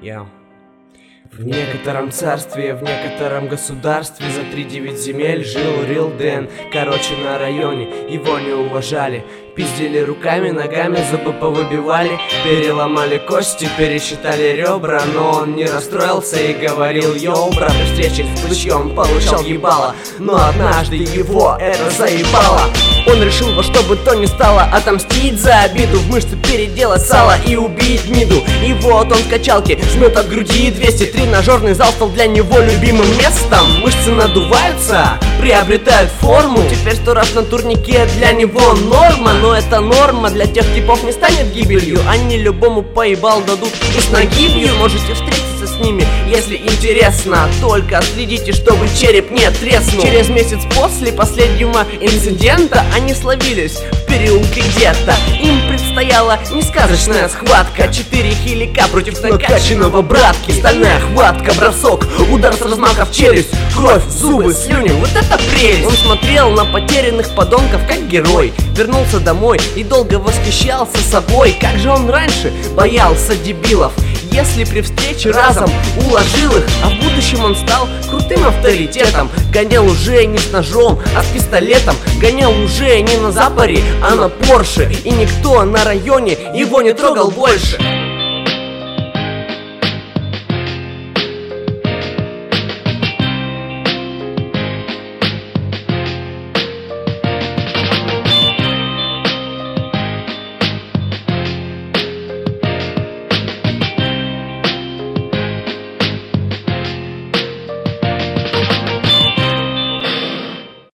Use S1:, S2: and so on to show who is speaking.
S1: Я в некотором царстве, в некотором государстве за 3-9 земель жил Real Dan. Короче, на районе его не уважали. Пиздили руками, ногами, зубы повыбивали, переломали кости, пересчитали ребра. Но он не расстроился и говорил: йоу, брат, при встрече с плечом получал ебало. Но однажды его это заебало. Он решил во что бы то ни стало отомстить за обиду, в мышцы переделать сало и убить гниду. И вот он в качалке жмет от груди 200. Тренажерный зал стал для него любимым местом. Мышцы надуваются, приобретают форму. Теперь 100 раз на турнике для него норма. Но эта норма для тех типов не станет гибелью. Они любому поебал дадут и с нагибью. Можете встретиться с ними, если интересно. Только следите, чтобы череп не треснул. Через месяц после последнего инцидента они словились в переулке где-то. Им предстояла несказочная схватка. 4 хилика против накачанного братки. Стальная хватка, бросок, удар с размаха в челюсть, кровь, зубы, слюни, вот это прелесть. Он смотрел на потерянных подонков как герой. Вернулся домой и долго восхищался собой. Как же он раньше боялся дебилов, если при встрече разом уложил их. А в будущем он стал крутым авторитетом. Гонял уже не с ножом, а с пистолетом. Гонял уже не на Запоре, а на Порше. И никто на районе его не трогал больше.